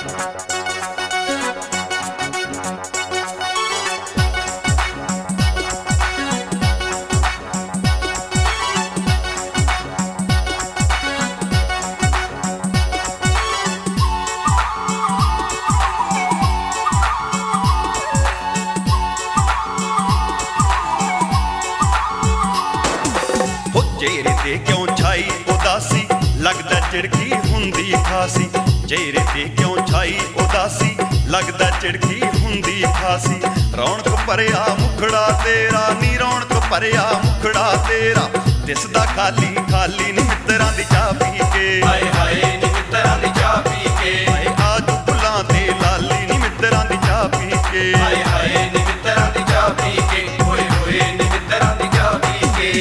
चेहरे ते क्यों छाई उदासी लगदा चिड़की हुंदी खासी। चेहरे ते क्यों छाई उदासी लगदा चिड़की हुंदी खासी। रौनक भरिया मुखड़ा तेरा नी रौनक भरिया मुखड़ा तेरा दिसदा खाली खाली नी मित्तरां दी चाह पी के। हाय हाय नी मित्तरां दी चाह पी के। हाय आज फुल्लां ते लाली नी मित्तरां दी चाह पी के। हाय हाय नी मित्तरां दी चाह पी के। होए होए नी मित्तरां दी चाह पी के।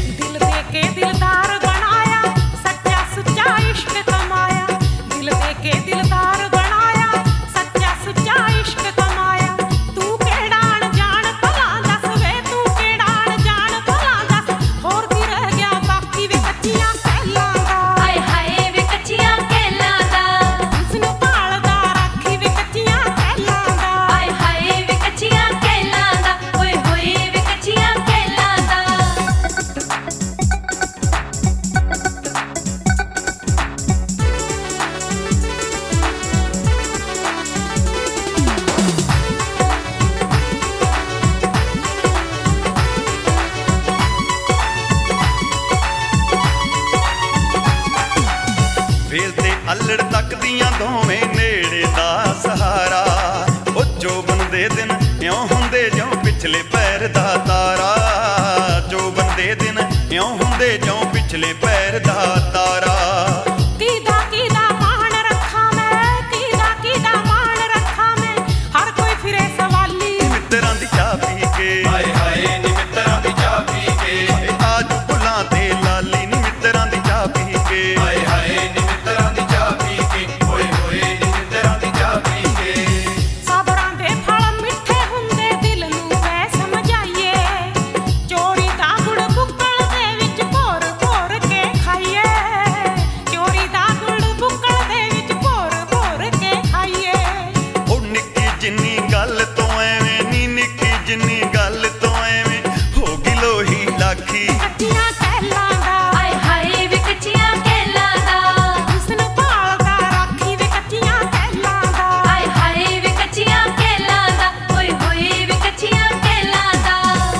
ਵੇਲ ਤੇ ਅੱਲੜ ਤੱਕਦੀਆਂ ਦੋਵੇਂ ਨੇੜੇ ਦਾ ਸਹਾਰਾ। ਉਹ ਜੋਬਨ ਦੇ ਦਿਨ ਇਉਂ ਹੁੰਦੇ ਜਿਉਂ ਪਿਛਲੇ ਪੈਰ ਦਾ ਤਾਰਾ। ਜੋਬਨ ਦੇ ਦਿਨ ਇਉਂ ਹੁੰਦੇ ਜਿਉਂ ਪਿਛਲੇ ਪੈਰ ਦਾ ਤਾਰਾ। ਕਿਹਦਾ ਕਿਹਦਾ ਮਾਣ ਰੱਖਾਂ ਮੈਂ ਕਿਹਦਾ ਕਿਹਦਾ ਮਾਣ ਰੱਖਾਂ ਮੈਂ ਹਰ ਕੋਈ ਫਿਰੇ ਸਵਾਲੀ ਮਿੱਤਰਾਂ ਦੀ ਚਾਹ ਪੀ ਕੇ। ਹਾਏ ਹਾਏ ਨੀ ਮਿੱਤਰਾਂ ਦੀ ਚਾਹ ਪੀ ਕੇ। ਅੱਜ ਫੁੱਲਾਂ ਤੇ ਲਾਲੀ ਨੀ ਮਿੱਤਰਾਂ ਦੀ ਚਾਹ ਪੀ ਕੇ। ਹਾਏ ਹਾਏ ਨੀ ਮਿੱਤਰਾਂ ਦੀ ਚਾਹ ਪੀ ਕੇ। ਹੋਏ ਹੋਏ ਨੀ ਮਿੱਤਰਾਂ ਦੀ ਚਾਹ ਪੀ ਕੇ। ਸਬਰਾਂ ਦੇ ਫਲ ਮਿੱਠੇ ਹੁੰਦੇ ਦਿਲ ਨੂੰ ਐ ਸਮਝਾਈਏ। ਚੋਰੀ ਦਾ ਗੁੜ ਬੁੱਕਲ ਦੇ ਵਿੱਚ ਭੋਰ ਭੋਰ ਕੇ ਖਾਈਏ। ਚੋਰੀ ਦਾ ਗੁੜ ਬੁੱਕਲ ਦੇ ਵਿੱਚ ਭੋਰ ਭੋਰ ਕੇ ਖਾਈਏ। ਉਹ ਨਿੱਕੀ ਜਿੰਨੀ ਗੱਲ ਤੋਂ ਐਵੇਂ ਨੀ ਨਿੱਕੀ ਜਿੰਨੀ ਗੱਲ ਤੋਂ ਐਵੇਂ ਹੋ ਗਈ ਲੋਹੀ ਲਾਖੀ। ਕੱਚੀਆਂ ਕਹਿਲਾਂ ਦਾ ਹਾਏ ਹਾਏ ਵੇ ਕੱਚੀਆਂ ਕੈਲਾਂ ਦਾ। ਹੁਸਨ ਭਾਲਦਾ ਰਾਖੀ ਵੇ ਕੱਚੀਆਂ ਕਹਿਲਾਂ ਦਾ। ਹਾਏ ਹਾਏ ਵੇ ਕੱਚੀਆਂ ਕੈਲਾਂ ਦਾ। ਹੋਏ ਹੋਏ ਵੇ ਕੱਚੀਆਂ ਕੈਲਾਂ ਦਾ।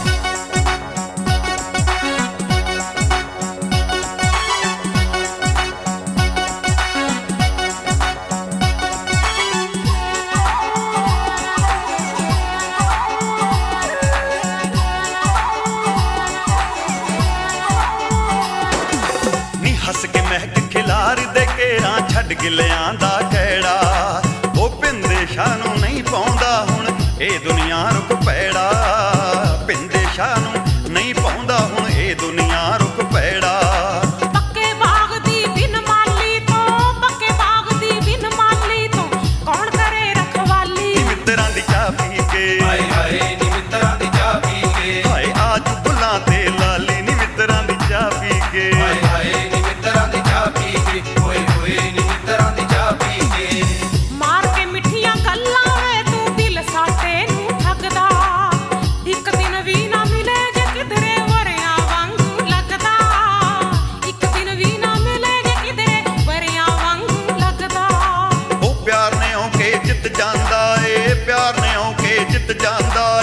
ਨੀ ਹੱਸ ਕੇ ਮਹਿਕ ਖਿਲਾਰ ਦੇ ਘੇਰਾਂ ਛੱਡ ਗਿਲਿਆਂ ਦਾ ਖਹਿੜਾ। ਉਹ ਪਿੰਦੇ ਸ਼ਾਹ ਨੂੰ ਨਹੀਂ ਪਾਉਂਦਾ ਹੁਣ ਇਹ ਦੁਨੀਆ ਰੁਕ ਪੈੜਾ। ਪਿੰਦੇ ਸ਼ਾਹ ਨੂੰ ਨਹੀਂ ਪਾਉਂਦਾ ਹੁਣ ਇਹ ਦੁਨੀਆ ਰੁਕ ਪੈੜਾ। ਪੱਕੇ ਬਾਗ ਦੀ ਬਿਨ ਮਾਲੀ ਤੋਂ ਪੱਕੇ ਬਾਗ ਦੀ ਬਿਨ ਮਾਲੀ ਤੋਂ ਕੌਣ ਕਰੇ ਰਖਵਾਲੀ। ਮਿੱਤਰਾਂ ਦੀ ਚਾਹ ਪੀ ਕੇ। ਹਾਏ ਹਾਏ ਨੀ ਮਿੱਤਰਾਂ ਦੀ ਚਾਹ ਪੀ ਕੇ। ਹਾਏ ਅੱਜ ਫੁੱਲਾਂ ਤੇ ਲਾਲੀ ਨੀ ਮਿੱਤਰਾਂ ਦੀ ਚਾਹ ਪੀ ਕੇ। ਹਾਏ ਹਾਏ ਨੀ ਮਿੱਤਰਾਂ ਦੀ ਚਾਹ ਪੀ ਕੇ। ਹੋਏ ਹੋਏ ਨੀ ਮਿੱਤਰਾਂ ਦੀ ਚਾਹ ਪੀ ਕੇ। ਮਾਰ ਕੇ ਮਿੱਠੀਆਂ ਗੱਲਾਂ ਵੇ ਤੂੰ ਦਿਲ ਸਾਡੇ ਨੂੰ ਠੱਗਦਾ। ਇੱਕ ਦਿਨ ਵੀ ਨਾ ਮਿਲੇ ਜੇ ਕਿਧਰੇ ਵਰਿਆਂ ਵਾਂਗੂ ਲੱਗਦਾ। ਇੱਕ ਦਿਨ ਵੀ ਨਾ ਮਿਲੇ ਜੇ ਕਿਧਰੇ ਵਰਿਆਂ ਵਾਂਗੂ ਲੱਗਦਾ। ਉਹ ਪਿਆਰ ਨੇ ਆਉ ਕੇ ਜਿੱਤ ਜਾਂਦਾ ਏ ਪਿਆਰ ਨੇ ਆਉ ਕੇ ਜਿੱਤ ਜਾਂਦਾ